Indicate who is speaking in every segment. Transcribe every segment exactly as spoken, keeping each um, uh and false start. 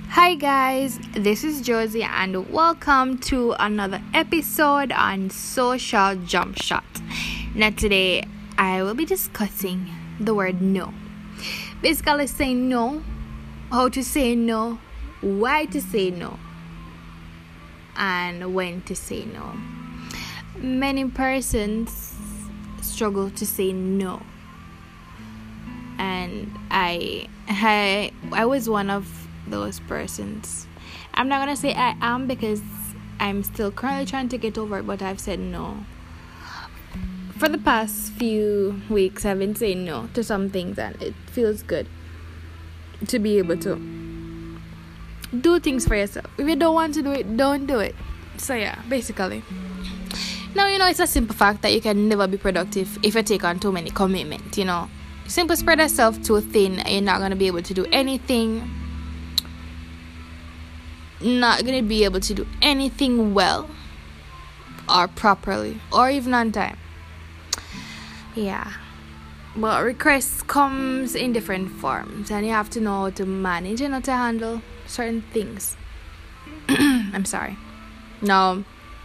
Speaker 1: Hi guys, this is Josie and welcome to another episode on Social Jump Shot. Now today I will be discussing the word no. Basically saying no, how to say no, why to say no, and when to say no. Many persons struggle to say no. And I I, I was one of those persons. I'm not gonna say I am because I'm still currently trying to get over it, but I've said no. For the past few weeks I've been saying no to some things and it feels good to be able to do things for yourself. If you don't want to do it, don't do it. So yeah, basically. Now you know it's a simple fact that you can never be productive if you take on too many commitments, you know. Simply spread yourself too thin and you're not gonna be able to do anything. Not gonna be able to do anything well or properly or even on time. Yeah, but requests comes in different forms and you have to know how to manage and how to handle certain things. I'm sorry. Now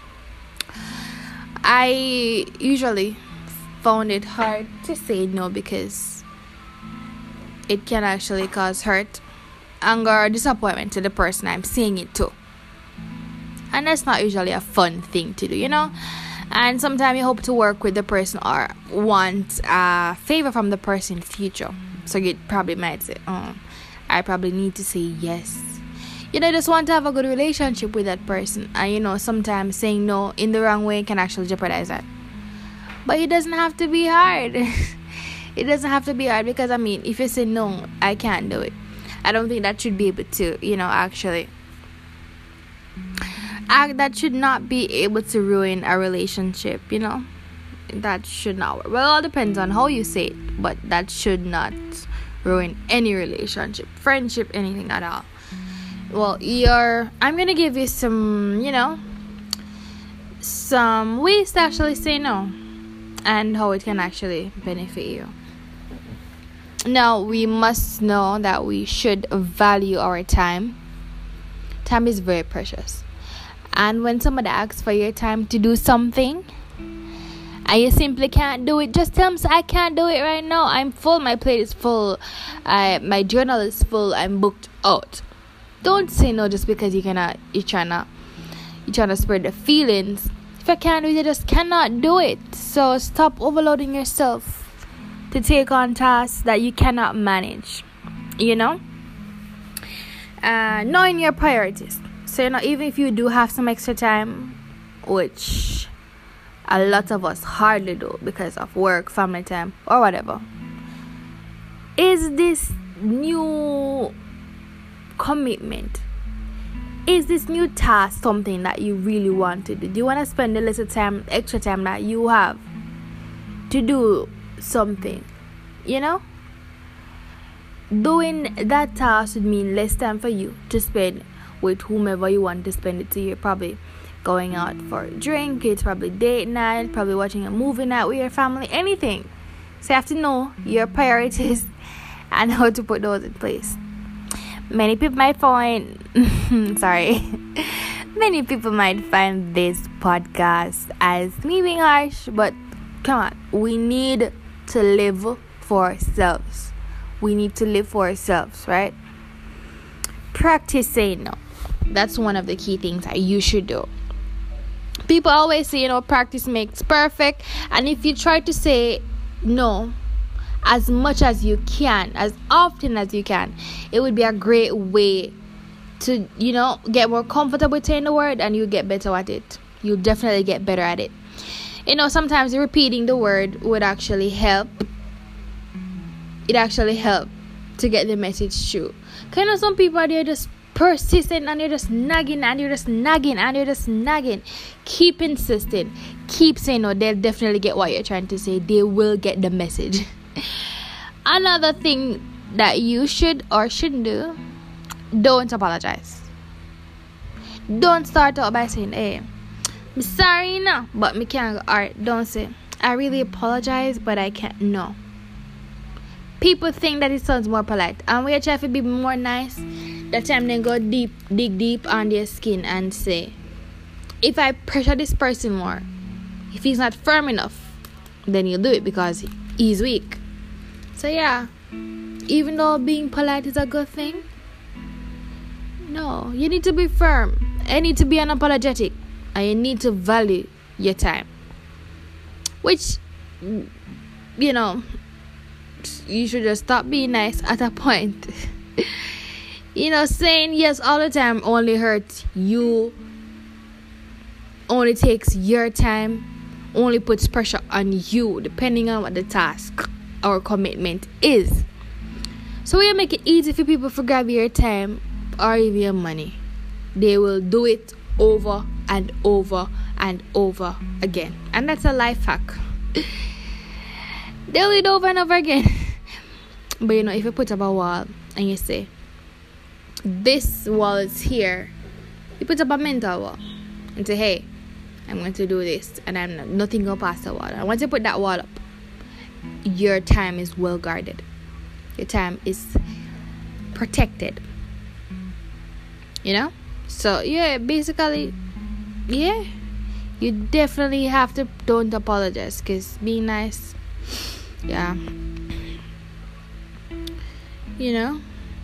Speaker 1: I usually found it hard to say no because it can actually cause hurt, anger, or disappointment to the person I'm saying it to. And that's not usually a fun thing to do, you know? And sometimes you hope to work with the person or want a favor from the person in the future. So you probably might say, oh, I probably need to say yes. You know, just want to have a good relationship with that person. And you know, sometimes saying no in the wrong way can actually jeopardize that. But it doesn't have to be hard. It doesn't have to be hard because, I mean, if you say no, I can't do it. I don't think that should be able to, you know, actually. Act that should not be able to ruin a relationship, you know. That should not work. Well, it all depends on how you say it. But that should not ruin any relationship, friendship, anything at all. Well, you're, I'm going to give you some, you know, some ways to actually say no. And how it can actually benefit you. Now, we must know that we should value our time. Time is very precious. And when somebody asks for your time to do something, and you simply can't do it, just tell them, I can't do it right now. I'm full. My plate is full. I, my journal is full. I'm booked out. Don't say no just because you cannot, you're trying to, you're trying to spread the feelings. If you can't do it, you just cannot do it. So stop overloading yourself to take on tasks that you cannot manage. You know? Uh, knowing your priorities. So, you know, even if you do have some extra time, which a lot of us hardly do because of work, family time, or whatever. Is this new commitment? Is this new task something that you really want to do? Do you want to spend a little time, extra time that you have to do something? You know? Doing that task would mean less time for you to spend with whomever you want to spend it to. You're probably going out for a drink, it's probably date night, probably watching a movie night with your family, anything. So you have to know your priorities and how to put those in place. Many people might find sorry many people might find this podcast as me being harsh, but come on, we need to live for ourselves. We need to live for ourselves, right? Practice saying no. That's one of the key things that you should do. People always say, you know, practice makes perfect, and if you try to say no as much as you can, as often as you can, it would be a great way to, you know, get more comfortable with saying the word, and you get better at it. You'll definitely get better at it. You know, sometimes repeating the word would actually help. It actually help to get the message through. Kind of some people are there just persistent and you're just nagging and you're just nagging and you're just nagging. Keep insisting. Keep saying no. They'll definitely get what you're trying to say. They will get the message. Another thing that you should or shouldn't do, don't apologize. Don't start out by saying, hey, I'm sorry now, but me can't go. Alright, don't say, I really apologize, but I can't. No. people think that it sounds more polite, and we try to be more nice. That time then go deep, dig deep on their skin and say, if I pressure this person more, if he's not firm enough, then you'll do it because he's weak. So yeah, even though being polite is a good thing, no, you need to be firm. You need to be unapologetic, and you need to value your time. Which, you know, you should just stop being nice at a point. You know, saying yes all the time only hurts you, only takes your time, only puts pressure on you, depending on what the task or commitment is. So we make it easy for people to grab your time or even your money. They will do it over and over and over again. And that's a life hack. They'll do it over and over again. But you know, if you put up a wall and you say, this wall is here, you put up a mental wall and say, hey, I'm going to do this, and I'm not, nothing going past the wall. And once you put that wall up, your time is well guarded. Your time is protected. You know? So yeah, basically, yeah, you definitely have to don't apologize, because being nice, yeah, you know,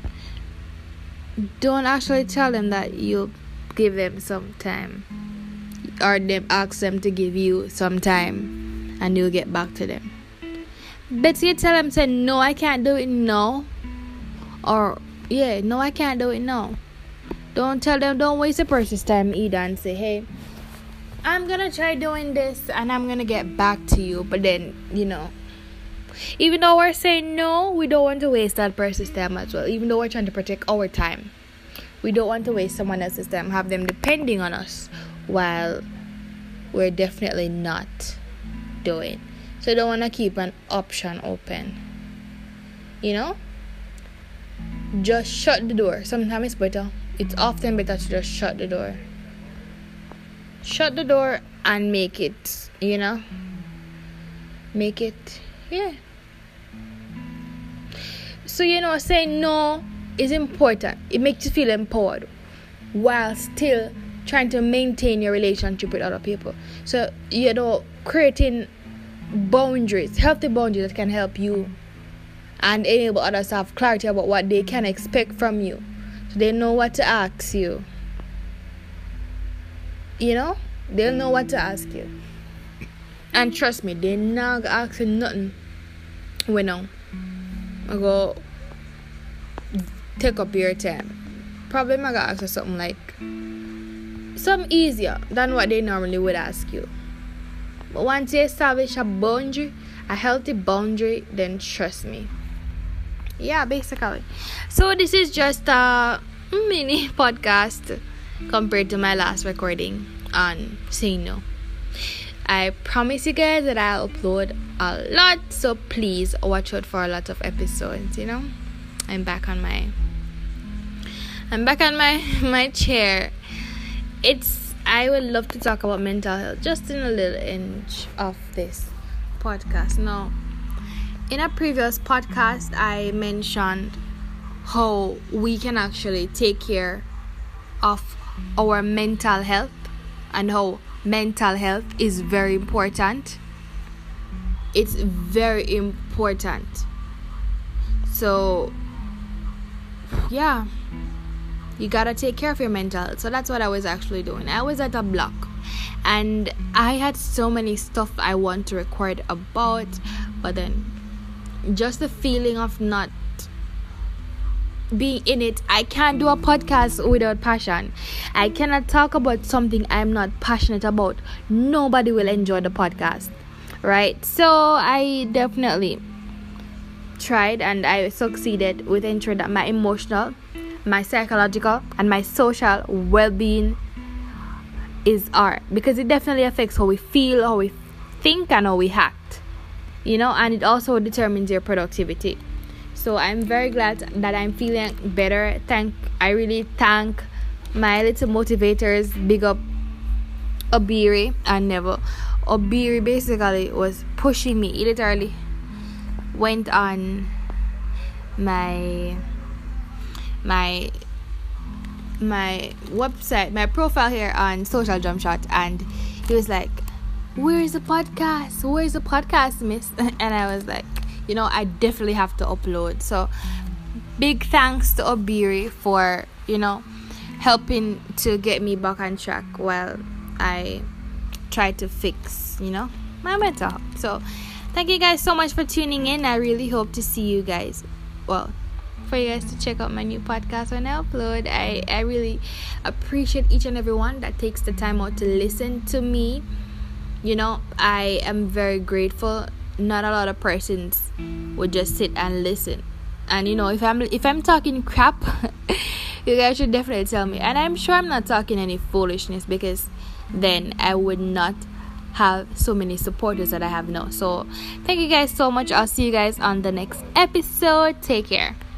Speaker 1: don't actually tell them that you'll give them some time, or them ask them to give you some time and you'll get back to them. But you tell them, say, no, I can't do it now, or yeah, no, I can't do it now. Don't tell them, don't waste a person's time either, and say, hey, I'm gonna try doing this and I'm gonna get back to you. But then, you know, even though we're saying no, we don't want to waste that person's time as well. Even though we're trying to protect our time, we don't want to waste someone else's time, have them depending on us while we're definitely not doing. So you don't want to keep an option open. You know? Just shut the door. Sometimes it's better. It's often better to just shut the door. Shut the door and make it, you know? Make it, yeah. So, you know, saying no is important. It makes you feel empowered while still trying to maintain your relationship with other people. So, you know, creating boundaries, healthy boundaries that can help you and enable others to have clarity about what they can expect from you, so they know what to ask you. You know, they'll know what to ask you, and trust me, they're not asking nothing when now I go take up your time. Probably I'm gonna ask you something like some easier than what they normally would ask you. But once you establish a boundary, a healthy boundary, then trust me. Yeah, basically. So this is just a mini podcast compared to my last recording on saying no. I promise you guys that I'll upload a lot, so please watch out for a lot of episodes. You know, I'm back on my, I'm back on my my chair. It's I would love to talk about mental health just in a little inch of this podcast. Now, in a previous podcast, I mentioned how we can actually take care of our mental health and how mental health is very important. It's very important. So, yeah. You gotta take care of your mental health. So that's what I was actually doing. I was at a block, and I had so many stuff I want to record about, but then just the feeling of not being in it. I can't do a podcast without passion. I cannot talk about something I'm not passionate about. Nobody will enjoy the podcast, right? So I definitely tried, and I succeeded with ensuring that my emotional, my psychological, and my social well-being is art, because it definitely affects how we feel, how we think, and how we act, you know, and it also determines your productivity. So I'm very glad that I'm feeling better. Thank I really thank my little motivators. Big up Obiri and Neville. Obiri basically was pushing me. He literally went on my my my website, my profile here on Social Jump Shot, and he was like, "Where's the podcast? Where's the podcast, miss?" And I was like, you know, I definitely have to upload. So big thanks to Obiri for, you know, helping to get me back on track while I try to fix, you know, my mental health. So thank you guys so much for tuning in. I really hope to see you guys, well, for you guys to check out my new podcast when I upload. I, I really appreciate each and every one that takes the time out to listen to me. You know, I am very grateful. Not a lot of persons would just sit and listen. And you know, if I'm if I'm talking crap, you guys should definitely tell me. And I'm sure I'm not talking any foolishness, because then I would not have so many supporters that I have now. So thank you guys so much. I'll see you guys on the next episode. Take care.